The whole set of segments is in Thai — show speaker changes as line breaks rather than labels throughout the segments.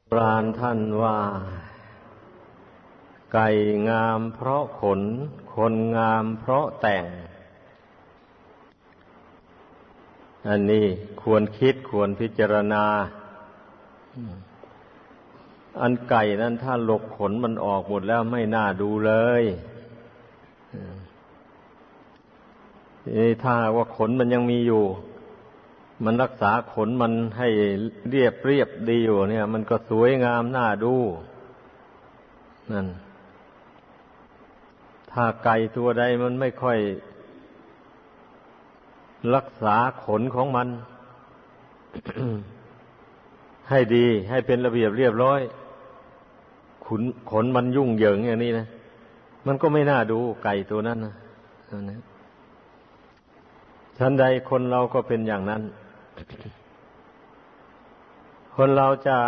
โบราณท่านว่าไก่งามเพราะขนคนงามเพราะแต่งอันนี้ควรคิดควรพิจารณาอันไก่นั้นถ้าหลกขนมันออกหมดแล้วไม่น่าดูเลยนี่ถ้าว่าขนมันยังมีอยู่มันรักษาขนมันให้เรียบดีอยู่เนี่ยมันก็สวยงามน่าดูนั่นถ้าไก่ตัวใดมันไม่ค่อยรักษาขนของมัน ให้ดีให้เป็นระเบียบเรียบร้อยขนมันยุ่งเหยิงอย่างนี้นะมันก็ไม่น่าดูไก่ตัวนั้นนะฉันใดคนเราก็เป็นอย่างนั้น คนเราจะ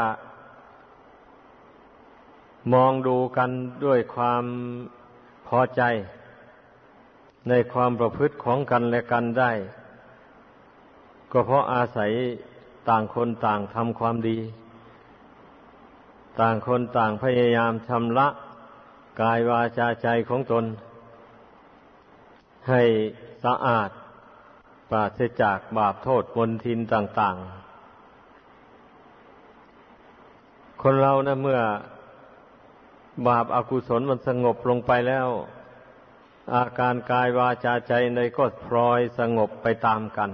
มองดูกันด้วยความพอใจในความประพฤติของกันและกันได้ก็เพราะอาศัยต่างคนต่างทำความดีต่างคนต่างพยายามชำระกายวาจาใจของตนให้สะอาดปราศจากบาปโทษมลทินต่างๆคนเรานะเมื่อบาปอกุศลมันสงบลงไปแล้วอาการกายวาจาใจในก็พลอยสงบไปตามกัน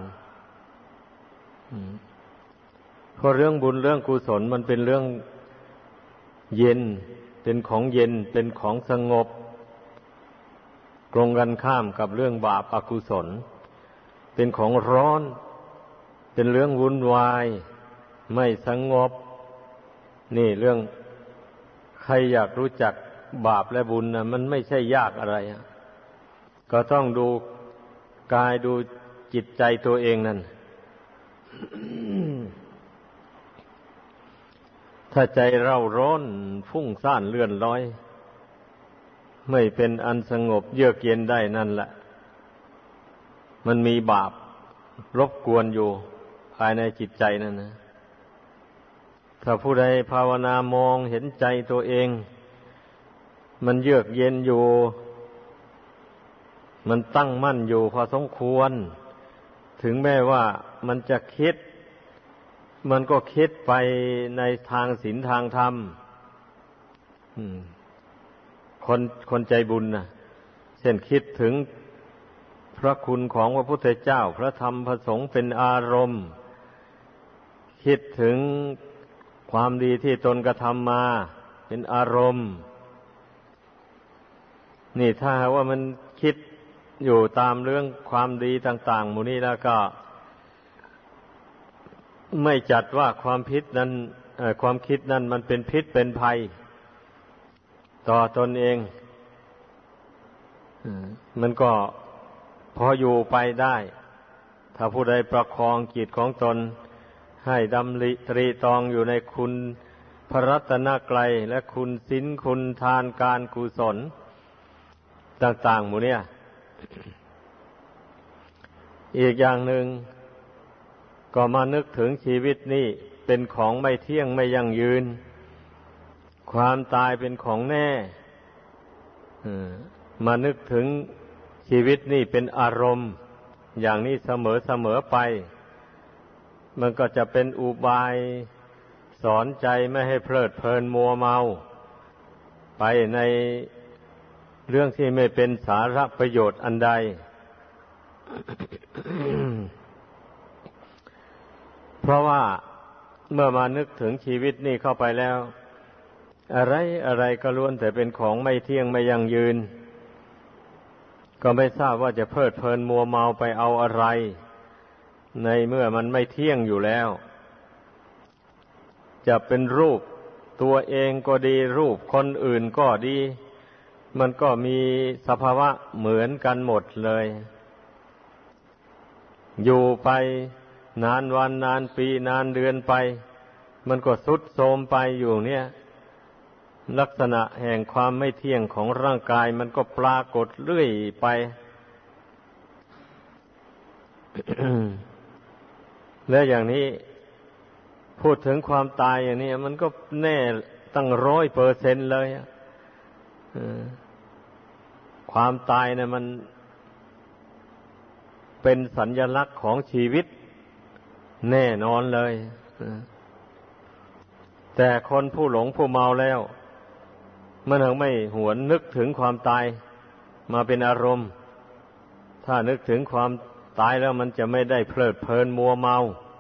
เพราะเรื่องบุญเรื่องกุศลมันเป็นเรื่องเย็นเป็นของเย็นเป็นของสงบตรงกันข้ามกับเรื่องบาปอกุศลเป็นของร้อนเป็นเรื่องวุ่นวายไม่สงบนี่เรื่องใครอยากรู้จักบาปและบุญนะมันไม่ใช่ยากอะไรก็ต้องดูกายดูจิตใจตัวเองนั่น ถ้าใจเร่าร้อนฟุ้งซ่านเลื่อนลอยไม่เป็นอันสงบเยือกเย็นได้นั่นแหละมันมีบาปรบกวนอยู่ภายในจิตใจนั่นนะถ้าผู้ใดภาวนามองเห็นใจตัวเองมันเยือกเย็นอยู่มันตั้งมั่นอยู่พอสมควรถึงแม้ว่ามันจะคิดมันก็คิดไปในทางศีลทางธรรมคนใจบุญนะเช่นคิดถึงพระคุณของพระพุทธเจ้าพระธรรมพระสงฆ์เป็นอารมณ์คิดถึงความดีที่ตนกระทำมาเป็นอารมณ์นี่ถ้าว่ามันคิดอยู่ตามเรื่องความดีต่างๆหมู่นี้แล้วก็ไม่จัดว่าความคิดนั้นมันเป็นพิษเป็นภัยต่อตนเองมันก็พออยู่ไปได้ถ้าผู้ใดประคองจิตของตนให้ดำริตรีตรองอยู่ในคุณพระรัตนกรัยและคุณศีลคุณทานการกุศลต่างๆหมู่เนี่ยอีกอย่างหนึ่งก็มานึกถึงชีวิตนี้เป็นของไม่เที่ยงไม่ยั่งยืนความตายเป็นของแน่มานึกถึงชีวิตนี่เป็นอารมณ์อย่างนี้เสมอไปมันก็จะเป็นอุบายสอนใจไม่ให้เพลิดเพลินมัวเมาไปในเรื่องที่ไม่เป็นสาระประโยชน์อันใด เพราะว่าเมื่อมานึกถึงชีวิตนี่เข้าไปแล้วอะไรก็ล้วนแต่เป็นของไม่เที่ยงไม่ยั่งยืนก็ไม่ทราบว่าจะเพลิดเพลินมัวเมาไปเอาอะไรในเมื่อมันไม่เที่ยงอยู่แล้วจะเป็นรูปตัวเองก็ดีรูปคนอื่นก็ดีมันก็มีสภาวะเหมือนกันหมดเลยอยู่ไปนานวันนานปีนานเดือนไปมันก็ทรุดโทรมไปอยู่เนี่ยลักษณะแห่งความไม่เที่ยงของร่างกายมันก็ปรากฏเรื่อยไป และอย่างนี้พูดถึงความตายอย่างนี้มันก็แน่ตั้ง100%เลยความตายเนี่ยมันเป็นสัญลักษณ์ของชีวิตแน่นอนเลยแต่คนผู้หลงผู้เมาแล้วมันถึงไม่หวนนึกถึงความตายมาเป็นอารมณ์ถ้านึกถึงความตายแล้วมันจะไม่ได้เพลิดเพลินมัวเมา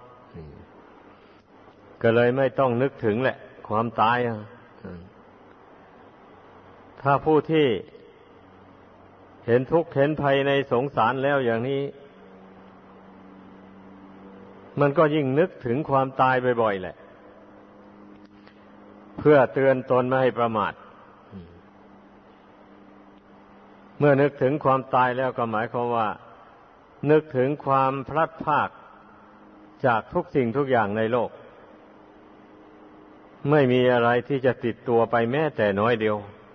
ก็เลยไม่ต้องนึกถึงแหละความตายถ้าผู้ที่เห็นทุกข์เห็นภัยในสงสารแล้วอย่างนี้มันก็ยิ่งนึกถึงความตายบ่อยๆแหละเพื่อเตือนตนไม่ให้ประมาทเมื่อนึกถึงความตายแล้วก็หมายความว่านึกถึงความพลัดพรากจากทุกสิ่งทุกอย่างในโลกไม่มีอะไรที่จะติดตัวไปแม้แต่น้อยเดียว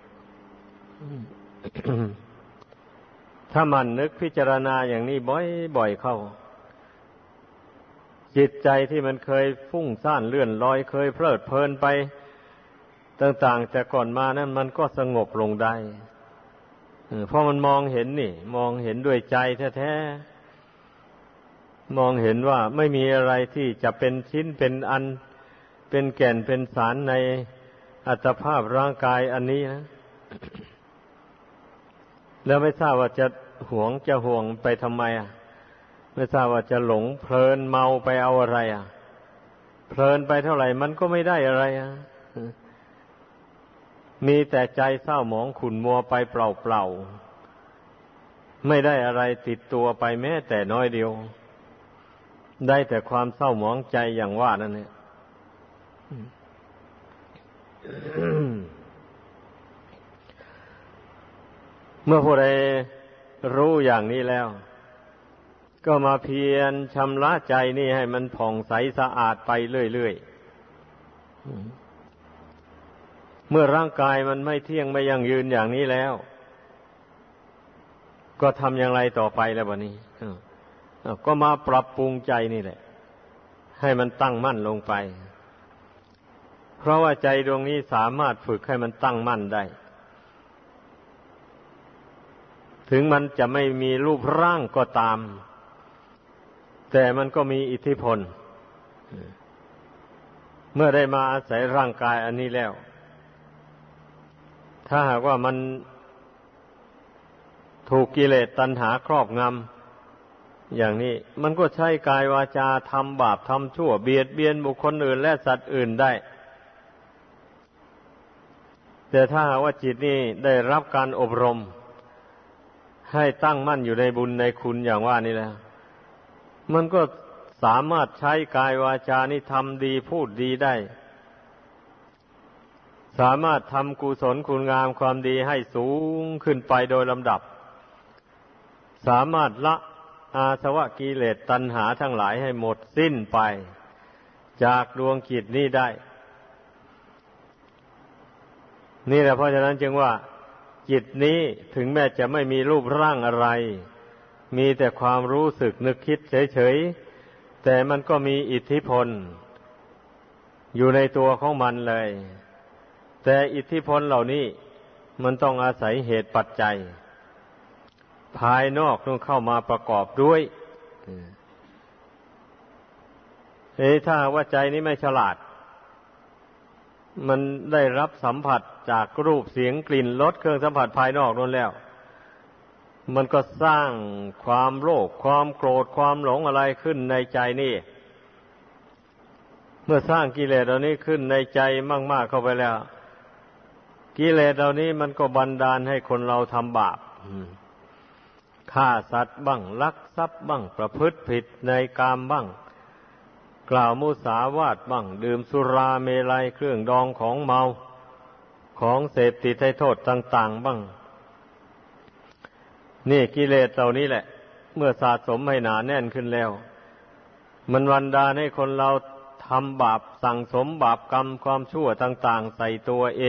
ถ้ามันนึกพิจารณาอย่างนี้บ่อยๆเข้าจิตใจที่มันเคยฟุ้งซ่านเลื่อนลอยเคยเพลิดเพลินไปต่างๆแต่ก่อนมานั้นมันก็สงบลงได้เพราะมันมองเห็นนี่มองเห็นด้วยใจแท้ๆมองเห็นว่าไม่มีอะไรที่จะเป็นชิ้นเป็นอันเป็นแก่นเป็นสารในอัตภาพร่างกายอันนี้นะแล้วไม่ทราบว่าจะห่วงไปทำไมไม่ทราบว่าจะหลงเพลินเมาไปเอาอะไรเพลินไปเท่าไหร่มันก็ไม่ได้อะไรมีแต่ใจเศร้าหมองขุ่นมัวไปเปล่าๆไม่ได้อะไรติดตัวไปแม้แต่น้อยเดียวได้แต่ความเศร้าหมองใจอย่างว่านั่นเนี่ยเมื่อผู้ใดรู้อย่างนี้แล้วก็มาเพียรชำระใจนี่ให้มันผ่องใสสะอาดไปเรื่อยๆเมื่อร่างกายมันไม่เที่ยงไม่ยั่งยืนอย่างนี้แล้วก็ทำอย่างไรต่อไปแล้วบัดนี้ก็มาปรับปรุงใจนี่แหละให้มันตั้งมั่นลงไปเพราะว่าใจดวงนี้สามารถฝึกให้มันตั้งมั่นได้ถึงมันจะไม่มีรูปร่างก็ตามแต่มันก็มีอิทธิพลเมื่อได้มาอาศัยร่างกายอันนี้แล้วถ้าหากว่ามันถูกกิเลสตัณหาครอบงำอย่างนี้มันก็ใช้กายวาจาทำบาปทำชั่วเบียดเบียนบุคคลอื่นและสัตว์อื่นได้แต่ถ้าหากว่าจิตนี้ได้รับการอบรมให้ตั้งมั่นอยู่ในบุญในคุณอย่างว่านี่แล้วมันก็สามารถใช้กายวาจานี้ทำดีพูดดีได้สามารถทำกุศลคุณงามความดีให้สูงขึ้นไปโดยลำดับสามารถละอาสวะกิเลสตัณหาทั้งหลายให้หมดสิ้นไปจากดวงจิตนี้ได้นี่แหละเพราะฉะนั้นจึงว่าจิตนี้ถึงแม้จะไม่มีรูปร่างอะไรมีแต่ความรู้สึกนึกคิดเฉยๆแต่มันก็มีอิทธิพลอยู่ในตัวของมันเลยแต่อิทธิพลเหล่านี้มันต้องอาศัยเหตุปัจจัยภายนอกต้องเข้ามาประกอบด้วยถ้าว่าใจนี้ไม่ฉลาดมันได้รับสัมผัสจากรูปเสียงกลิ่นรสเครื่องสัมผัสภายนอกนั่นแล้วมันก็สร้างความโลภความโกรธความหลงอะไรขึ้นในใจนี่เมื่อสร้างกิเลสเหล่านี้ขึ้นในใจมากๆเข้าไปแล้วกิเลสเหล่านี้มันก็บันดาลให้คนเราทำบาปฆ่าสัตว์บ้างลักทรัพย์บ้างประพฤติผิดในกามบ้างกล่าวมุสาวาทบ้างดื่มสุราเมลัยเครื่องดองของเมาของเสพติดให้โทษต่างๆบ้างนี่กิเลสเหล่านี้แหละเมื่อสะสมให้หนาแน่นขึ้นแล้วมันบันดาลให้คนเราทำบาปสั่งสมบาปกรรมความชั่วต่างๆใส่ตัวเอง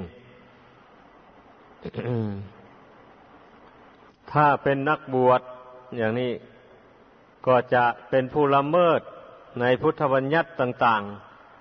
ถ้าเป็นนักบวชอย่างนี้ก็จะเป็นผู้ละเมิดในพุทธบัญญัติต่าง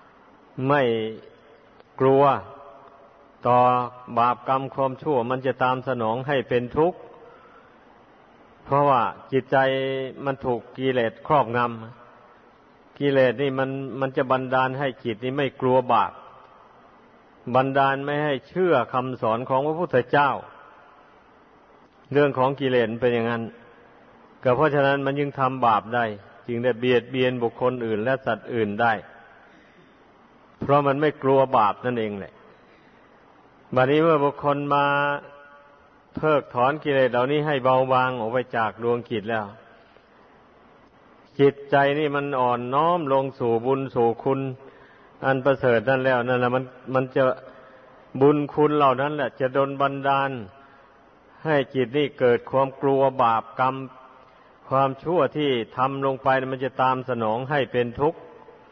ไม่กลัวต่อบาปกรรมความชั่วมันจะตามสนองให้เป็นทุกข์เพราะว่าจิตใจมันถูกกิเลสครอบงำกิเลสนี่มันจะบันดาลให้จิตนี่ไม่กลัวบาปบันดาลไม่ให้เชื่อคำสอนของพระพุทธเจ้าเรื่องของกิเลสเป็นอย่างนั้นก็เพราะฉะนั้นมันจึงทำบาปได้จึงได้เบียดเบียนบุคคลอื่นและสัตว์อื่นได้เพราะมันไม่กลัวบาปนั่นเองแหละบัดนี้เมื่อบุคคลมาเพิกถอนกิเลสเหล่านี้ให้เบาบางออกไปจากดวงจิตแล้วจิตใจนี่มันอ่อนน้อมลงสู่บุญสู่คุณอันประเสริฐนั่นแล้วนั่นแหละมันจะบุญคุณเหล่านั้นแหละจะดลบันดาลให้จิตนี่เกิดความกลัวบาปกรรมความชั่วที่ทำลงไปมันจะตามสนองให้เป็นทุกข์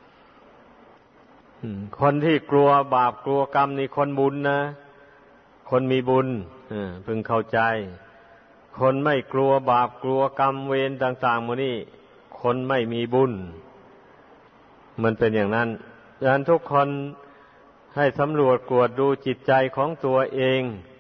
คนที่กลัวบาปกลัวกรรมนี่คนบุญนะคนมีบุญพึงเข้าใจคนไม่กลัวบาปกลัวกรรมเวรต่างๆหมดนี่คนไม่มีบุญมันเป็นอย่างนั้นดังนั้นทุกคนให้สำรวจกวดดูจิตใจของตัวเอง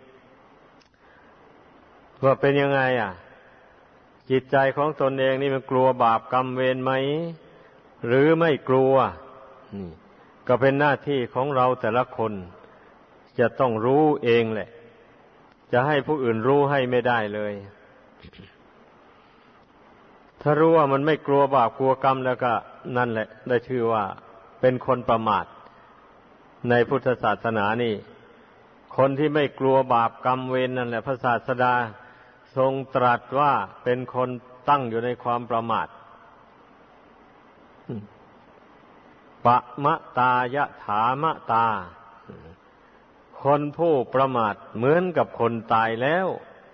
ว่าเป็นยังไงจิตใจของตนเองนี่มันกลัวบาปกรรมเวรไหมหรือไม่กลัวนี่ก็เป็นหน้าที่ของเราแต่ละคนจะต้องรู้เองแหละจะให้ผู้อื่นรู้ให้ไม่ได้เลยถ้ารู้ว่ามันไม่กลัวบาปกลัวกรรมแล้วก็นั่นแหละได้ชื่อว่าเป็นคนประมาทในพุทธศาสนานี่คนที่ไม่กลัวบาปกรรมเวรนั่นแหละพระศาสดาทรงตรัสว่าเป็นคนตั้งอยู่ในความประมาทปะมะตายะถามะตาคนผู้ประมาทเหมือนกับคนตายแล้ว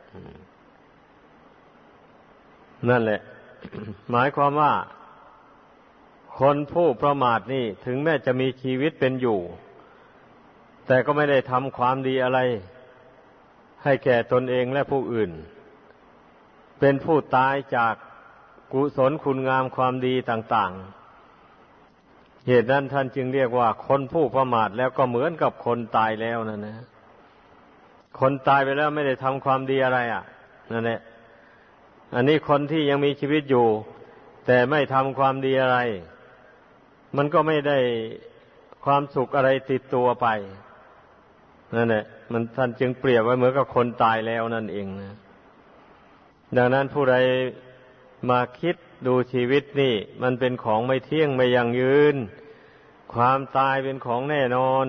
นั่นแหละ หมายความว่าคนผู้ประมาทนี่ถึงแม้จะมีชีวิตเป็นอยู่แต่ก็ไม่ได้ทำความดีอะไรให้แก่ตนเองและผู้อื่นเป็นผู้ตายจากกุศลคุณงามความดีต่างๆเหตุนั้นท่านจึงเรียกว่าคนผู้ประมาทแล้วก็เหมือนกับคนตายแล้วนั่นนะคนตายไปแล้วไม่ได้ทำความดีอะไรนั่นแหละอันนี้คนที่ยังมีชีวิตอยู่แต่ไม่ทำความดีอะไรมันก็ไม่ได้ความสุขอะไรติดตัวไปนั่นแหละมันท่านจึงเปรียบไว้เหมือนกับคนตายแล้วนั่นเองนะดังนั้นผู้ใดมาคิดดูชีวิตนี่มันเป็นของไม่เที่ยงไม่ยั่งยืนความตายเป็นของแน่นอน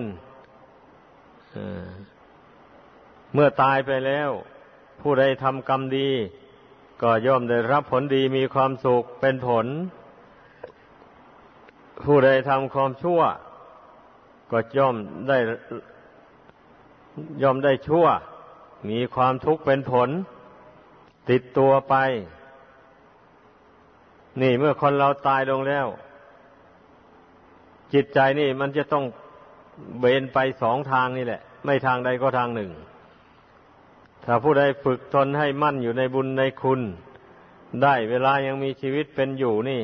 เมื่อตายไปแล้วผู้ใดทำกรรมดีก็ย่อมได้รับผลดีมีความสุขเป็นผลผู้ใดทำความชั่วก็ย่อมได้ชั่วมีความทุกข์เป็นผลติดตัวไปนี่เมื่อคนเราตายลงแล้วจิตใจนี่มันจะต้องเบนไปสองทางนี่แหละไม่ทางใดก็ทางหนึ่งถ้าผู้ใดฝึกตนให้มั่นอยู่ในบุญในคุณได้เวลายังมีชีวิตเป็นอยู่นี่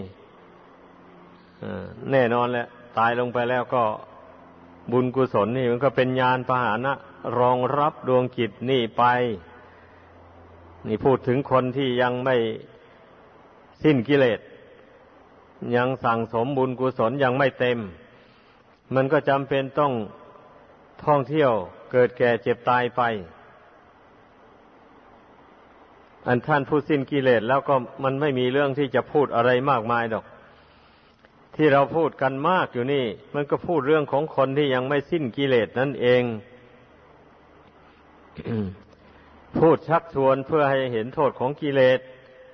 แน่นอนแหละตายลงไปแล้วก็บุญกุศลนี่มันก็เป็นญาณพาหนะรองรับดวงจิตนี่ไปนี่พูดถึงคนที่ยังไม่สิ้นกิเลสยังสั่งสมบุญกุศลยังไม่เต็มมันก็จำเป็นต้องท่องเที่ยวเกิดแก่เจ็บตายไปอันท่านผู้สิ้นกิเลสแล้วก็มันไม่มีเรื่องที่จะพูดอะไรมากมายดอกที่เราพูดกันมากอยู่นี่มันก็พูดเรื่องของคนที่ยังไม่สิ้นกิเลสนั่นเอง พูดชักชวนเพื่อให้เห็นโทษของกิเลส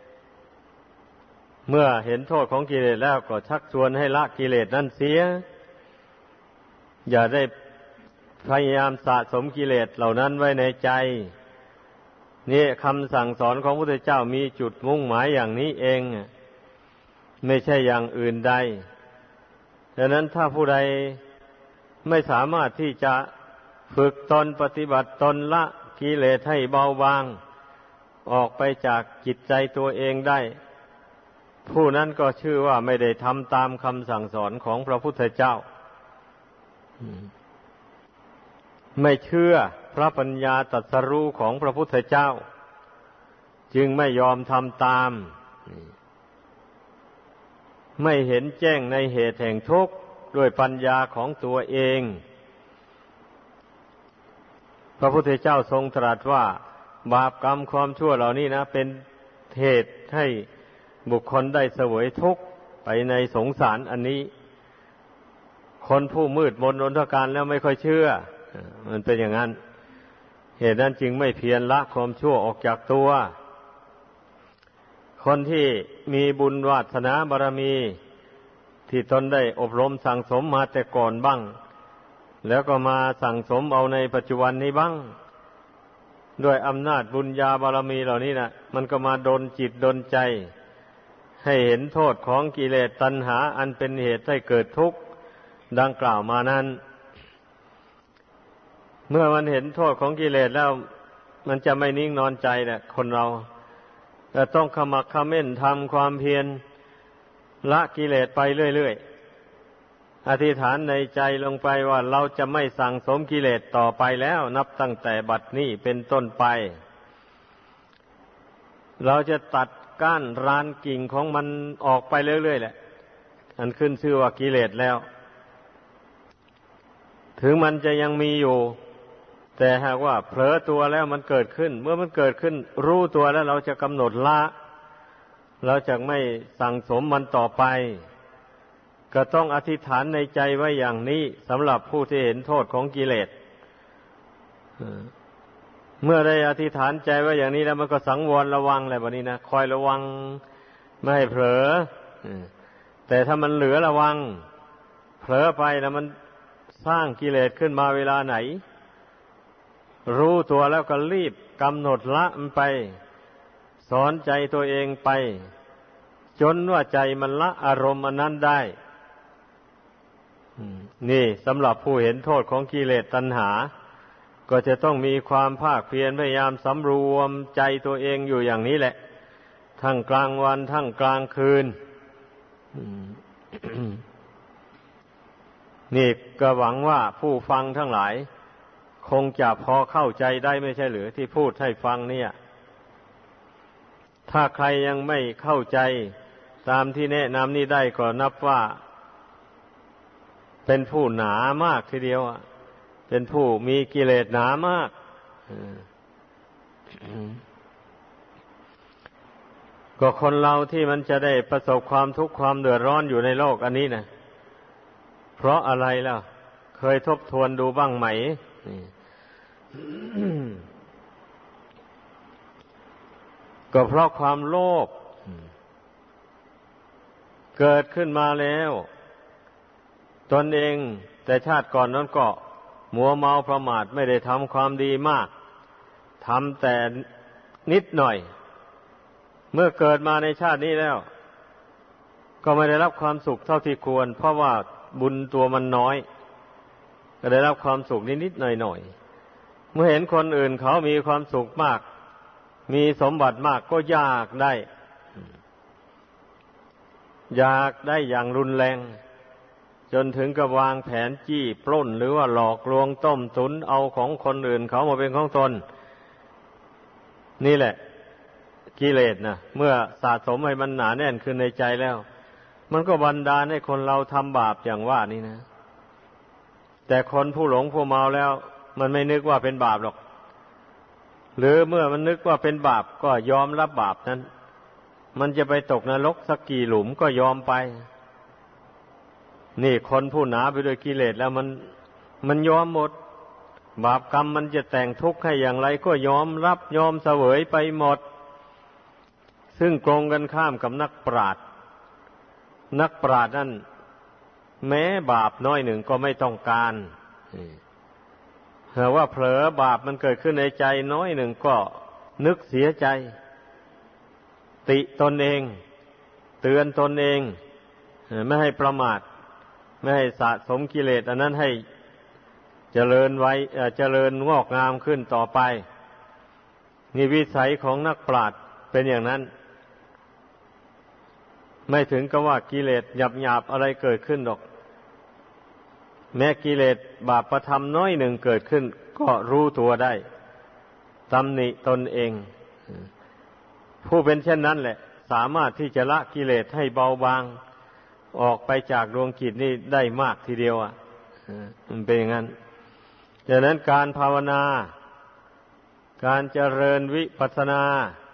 เมื่อเห็นโทษของกิเลสแล้วก็ชักชวนให้ละกิเลสนั่นเสียอย่าได้พยายามสะสมกิเลสเหล่านั้นไว้ในใจนี่คำสั่งสอนของพระพุทธเจ้ามีจุดมุ่งหมายอย่างนี้เองไม่ใช่อย่างอื่นใดดังนั้นถ้าผู้ใดไม่สามารถที่จะฝึกตนปฏิบัติตนละกิเลสให้เบาบางออกไปจากจิตใจตัวเองได้ผู้นั้นก็ชื่อว่าไม่ได้ทำตามคำสั่งสอนของพระพุทธเจ้าไม่เชื่อพระปัญญาตรัสรู้ของพระพุทธเจ้าจึงไม่ยอมทำตามไม่เห็นแจ้งในเหตุแห่งทุกข์ด้วยปัญญาของตัวเองพระพุทธเจ้าทรงตรัสว่าบาปกรรมความชั่วเหล่านี้นะเป็นเหตุให้บุคคลได้เสวยทุกข์ไปในสงสารอันนี้คนผู้มืดมนอนทการแล้วไม่ค่อยเชื่อมันเป็นอย่างนั้นเหตุนั้นจึงไม่เพียรละความชั่วออกจากตัวคนที่มีบุญวาสนาบารมีที่ตนได้อบรมสั่งสมมาแต่ก่อนบ้างแล้วก็มาสั่งสมเอาในปัจจุบันนี้บ้างด้วยอำนาจบุญญาบารมีเหล่านี้นะมันก็มาดลจิตดลใจให้เห็นโทษของกิเลสตัณหาอันเป็นเหตุให้เกิดทุกข์ดังกล่าวมานั้นเมื่อมันเห็นโทษของกิเลสแล้วมันจะไม่นิ่งนอนใจแหละคนเราแต่ต้องขมักเขม้นทำความเพียรละกิเลสไปเรื่อยๆอธิษฐานในใจลงไปว่าเราจะไม่สั่งสมกิเลสต่อไปแล้วนับตั้งแต่บัดนี้เป็นต้นไปเราจะตัดก้านรานกิ่งของมันออกไปเรื่อยๆแหละอันขึ้นชื่อว่ากิเลสแล้วถึงมันจะยังมีอยู่แต่หากว่าเผลอตัวแล้วมันเกิดขึ้นเมื่อมันเกิดขึ้นรู้ตัวแล้วเราจะกำหนดละเราจะไม่สั่งสมมันต่อไปก็ต้องอธิษฐานในใจไว้อย่างนี้สำหรับผู้ที่เห็นโทษของกิเลสเมื่อได้อธิษฐานใจไว้อย่างนี้แล้วมันก็สังวรระวังอะไรแบบนี้นะคอยระวังไม่ให้เผลอแต่ถ้ามันเหลือระวังเผลอไปแล้วมันสร้างกิเลสขึ้นมาเวลาไหนรู้ตัวแล้วก็รีบกำหนดละมันไปสอนใจตัวเองไปจนว่าใจมันละอารมณ์อันนั้นได้นี่สำหรับผู้เห็นโทษของกิเลสตัณหาก็จะต้องมีความภาคเพียรพยายามสำรวมใจตัวเองอยู่อย่างนี้แหละทั้งกลางวันทั้งกลางคืน นี่ก็หวังว่าผู้ฟังทั้งหลายคงจะพอเข้าใจได้ไม่ใช่หรือที่พูดให้ฟังเนี่ยถ้าใครยังไม่เข้าใจตามที่แนะนำนี้ได้ก็นับว่าเป็นผู้หนามากทีเดียวเป็นผู้มีกิเลสหนามากก็คนเราที่มันจะได้ประสบความทุกข์ความเดือดร้อนอยู่ในโลกอันนี้นะเพราะอะไรล่ะเคยทบทวนดูบ้างไหมก็เพราะความโลภเกิดขึ้นมาแล้วตนเองแต่ชาติก่อนนั้นก็มัวเมาประมาทไม่ได้ทำความดีมากทำแต่นิดหน่อยเมื่อเกิดมาในชาตินี้แล้วก็ไม่ได้รับความสุขเท่าที่ควรเพราะว่าบุญตัวมันน้อยก็ได้รับความสุขนิดๆหน่อยๆเมื่อเห็นคนอื่นเขามีความสุขมากมีสมบัติมากก็อยากได้อย่างรุนแรงจนถึงกับวางแผนจี้ปล้นหรือว่าหลอกลวงต้มตุ๋นเอาของคนอื่นเขามาเป็นของตนนี่แหละกิเลสนะเมื่อสะสมให้มันหนาแน่นขึ้นในใจแล้วมันก็บันดาลให้คนเราทำบาปอย่างว่านี่นะแต่คนผู้หลงผู้เมาแล้วมันไม่นึกว่าเป็นบาปหรอกหรือเมื่อมันนึกว่าเป็นบาปก็ยอมรับบาปนั้นมันจะไปตกนรกสักกี่หลุมก็ยอมไปนี่คนผู้หนาไปด้วยกิเลสแล้วมันยอมหมดบาปกรรมมันจะแต่งทุกข์ให้อย่างไรก็ยอมรับยอมเสวยไปหมดซึ่งตรงกันข้ามกับนักปราชญ์นั่นแม้บาปน้อยหนึ่งก็ไม่ต้องการหากว่าเผลอบาปมันเกิดขึ้นในใจน้อยหนึ่งก็นึกเสียใจติตนเองเตือนตนเองไม่ให้ประมาทไม่ให้สะสมกิเลสอันนั้นให้เจริญงอกงามขึ้นต่อไปนี่วิสัยของนักปราชญ์เป็นอย่างนั้นไม่ถึงกับว่ากิเลสหยาบๆอะไรเกิดขึ้นหรอกแม้กิเลสบาปประทำน้อยหนึ่งเกิดขึ้นก็รู้ตัวได้ตำหนิตนเองผู้เป็นเช่นนั้นแหละสามารถที่จะละกิเลสให้เบาบางออกไปจากดวงจิตนี่ได้มากทีเดียวมันเป็นอย่างนั้นดังนั้นการภาวนาการเจริญวิปัสสนา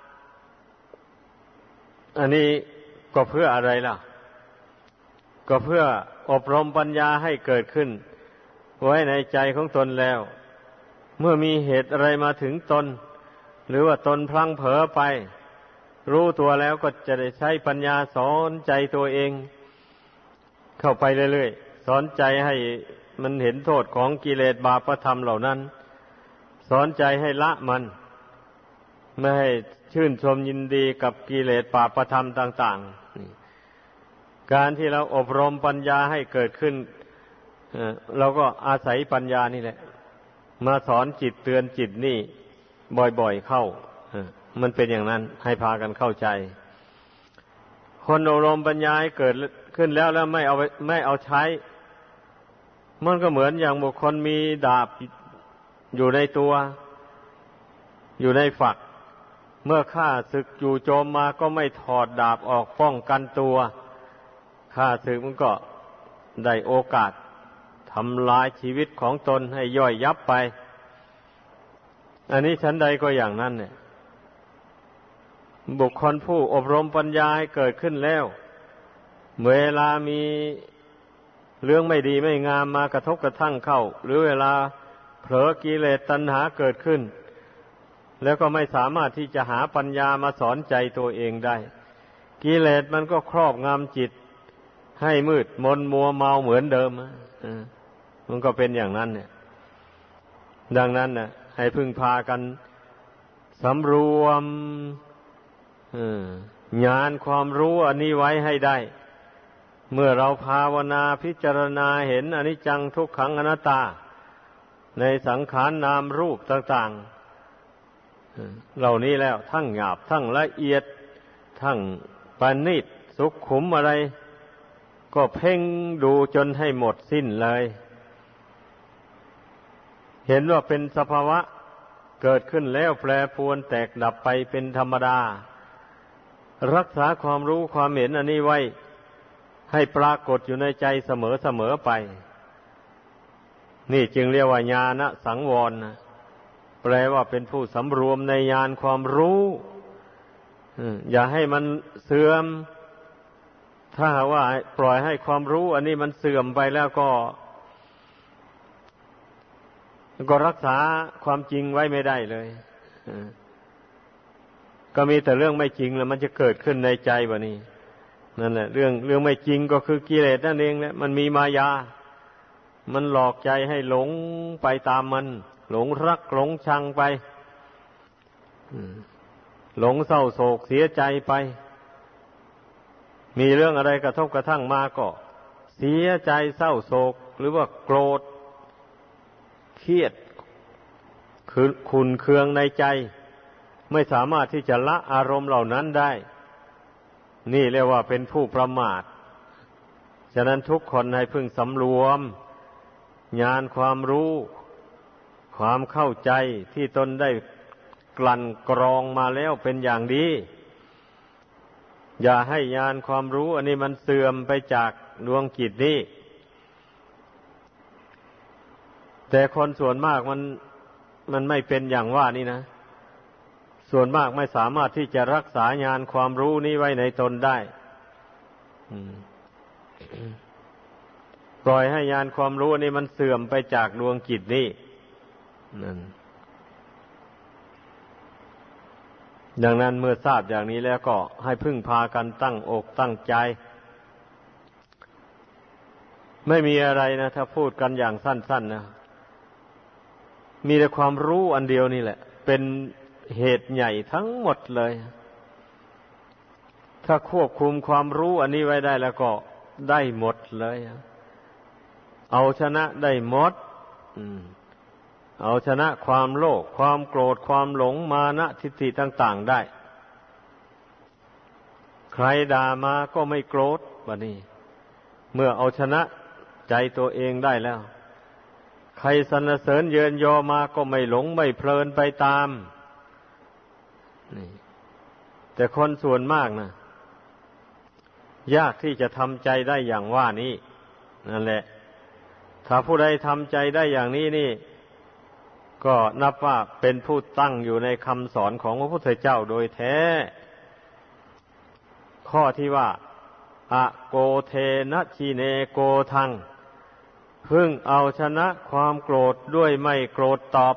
อันนี้ก็เพื่ออะไรล่ะก็เพื่ออบรมปัญญาให้เกิดขึ้นไว้ในใจของตนแล้วเมื่อมีเหตุอะไรมาถึงตนหรือว่าตนพลั้งเผลอไปรู้ตัวแล้วก็จะได้ใช้ปัญญาสอนใจตัวเองเข้าไปเรื่อยๆสอนใจให้มันเห็นโทษของกิเลสบาปธรรมเหล่านั้นสอนใจให้ละมันไม่ให้ชื่นชมยินดีกับกิเลสบาปธรรมต่างๆการที่เราอบรมปัญญาให้เกิดขึ้นเราก็อาศัยปัญญานี่แหละมาสอนจิตเตือนจิตนี่บ่อยๆเข้ามันเป็นอย่างนั้นให้พากันเข้าใจคนอบรมปัญญาให้เกิดขึ้นแล้วไม่เอาใช้มันก็เหมือนอย่างบุคคลมีดาบอยู่ในตัวอยู่ในฝักเมื่อข้าศึกจู่โจมมาก็ไม่ถอดดาบออกป้องกันตัวข้าศึกมันก็ได้โอกาสทำลายชีวิตของตนให้ย่อยยับไปอันนี้ชั้นใดก็อย่างนั้นเนี่ยบุคคลผู้อบรมปัญญาให้เกิดขึ้นแล้วเวลามีเรื่องไม่ดีไม่งามมากระทบกระทั่งเข้าหรือเวลาเผลอกิเลสตัณหาเกิดขึ้นแล้วก็ไม่สามารถที่จะหาปัญญามาสอนใจตัวเองได้กิเลสมันก็ครอบงำจิตให้มืดมนมัวเมาเหมือนเดิมมันก็เป็นอย่างนั้นเนี่ยดังนั้นนะให้พึ่งพากันสำรวมญาณความรู้อันนี้ไว้ให้ได้เมื่อเราภาวนาพิจารณาเห็นอนิจจังทุกขังอนัตตาในสังขารนามรูปต่างๆเหล่านี้แล้วทั้งหยาบทั้งละเอียดทั้งปานนิดสุขุมอะไรก็เพ่งดูจนให้หมดสิ้นเลยเห็นว่าเป็นสภาวะเกิดขึ้นแล้วแปรปรวนแตกดับไปเป็นธรรมดารักษาความรู้ความเห็นอันนี้ไว้ให้ปรากฏอยู่ในใจเสมอไปนี่จึงเรียกว่าญาณสังวรนะแปลว่าเป็นผู้สำรวมในญาณความรู้อย่าให้มันเสื่อมถ้าหากว่าปล่อยให้ความรู้อันนี้มันเสื่อมไปแล้วก็รักษาความจริงไว้ไม่ได้เลยก็มีแต่เรื่องไม่จริงแล้วมันจะเกิดขึ้นในใจวะนี่นั่นแหละเรื่องไม่จริงก็คือกิเลสนั่นเองแหละมันมีมายามันหลอกใจให้หลงไปตามมันหลงรักหลงชังไปหลงเศร้าโศกเสียใจไปมีเรื่องอะไรกระทบกระทั่งมาก็เสียใจเศร้าโศกหรือว่าโกรธเครียดขุ่นเคืองในใจไม่สามารถที่จะละอารมณ์เหล่านั้นได้นี่เรียกว่าเป็นผู้ประมาทฉะนั้นทุกคนให้พึงสำรวมญาณความรู้ความเข้าใจที่ตนได้กลั่นกรองมาแล้วเป็นอย่างดีอย่าให้ญาณความรู้อันนี้มันเสื่อมไปจากดวงจิตนี้แต่คนส่วนมากมันไม่เป็นอย่างว่านี่นะส่วนมากไม่สามารถที่จะรักษาญาณความรู้นี้ไว้ในตนได้ปล่อยให้ญาณความรู้นี้มันเสื่อมไปจากดวงจิตนี้นั่นดังนั้นเมื่อทราบอย่างนี้แล้วก็ให้พึ่งพากันตั้งอกตั้งใจไม่มีอะไรนะถ้าพูดกันอย่างสั้นๆนะมีแต่ความรู้อันเดียวนี่แหละเป็นเหตุใหญ่ทั้งหมดเลยถ้าควบคุมความรู้อันนี้ไว้ได้แล้วก็ได้หมดเลยเอาชนะได้หมดเอาชนะความโลภความโกรธความหลงมานะทิฏฐิต่างๆได้ใครด่ามาก็ไม่โกรธบัดนี้เมื่อเอาชนะใจตัวเองได้แล้วใครสรรเสริญเยินยอมาก็ไม่หลงไม่เพลินไปตามนี่แต่คนส่วนมากนะยากที่จะทำใจได้อย่างว่านี้นั่นแหละถ้าผู้ใดทำใจได้อย่างนี้นี่ก็นับว่าเป็นผู้ตั้งอยู่ในคำสอนของพระพุทธเจ้าโดยแท้ข้อที่ว่าอะโกเทนะชีเนโกทังพึ่งเอาชนะความโกรธด้วยไม่โกรธตอบ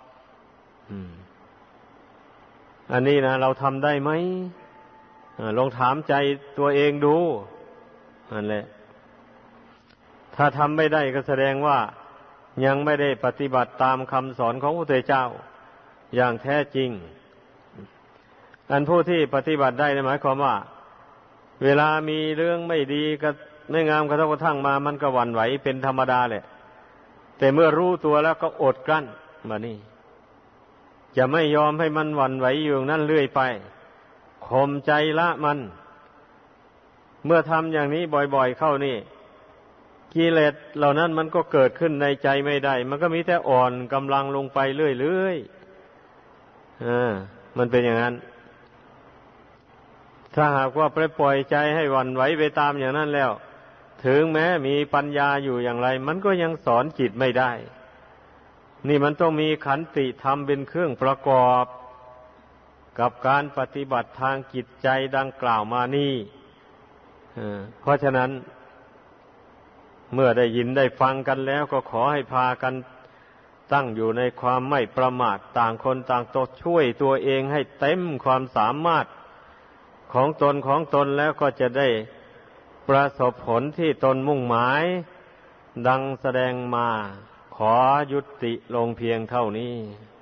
อันนี้นะเราทำได้ไหมลองถามใจตัวเองดูนั่นแหละถ้าทำไม่ได้ก็แสดงว่ายังไม่ได้ปฏิบัติตามคำสอนของพระพุทธเจ้าอย่างแท้จริงอันผู้ที่ปฏิบัติได้หมายความว่าเวลามีเรื่องไม่ดีก็ไม่งามกระทบกระทั่งมามันก็หวั่นไหวเป็นธรรมดาแหละแต่เมื่อรู้ตัวแล้วก็อดกลั้นมานี่จะไม่ยอมให้มันหวั่นไหวอยู่นั่นเรื่อยไปข่มใจละมันเมื่อทำอย่างนี้บ่อยๆเข้านี่กิเลสเหล่านั้นมันก็เกิดขึ้นในใจไม่ได้มันก็มีแต่อ่อนกำลังลงไปเรื่อยๆมันเป็นอย่างนั้นถ้าหากว่าปล่อยใจให้หวั่นไหวไปตามอย่างนั้นแล้วถึงแม้มีปัญญาอยู่อย่างไรมันก็ยังสอนจิตไม่ได้นี่มันต้องมีขันติธรรมเป็นเครื่องประกอบกับการปฏิบัติทางจิตใจดังกล่าวมานี่เพราะฉะนั้นเมื่อได้ยินได้ฟังกันแล้วก็ขอให้พากันตั้งอยู่ในความไม่ประมาทต่างคนต่างต้องช่วยตัวเองให้เต็มความสามารถของตนแล้วก็จะได้ประสบผลที่ตนมุ่งหมายดังแสดงมาขอยุติลงเพียงเท่านี้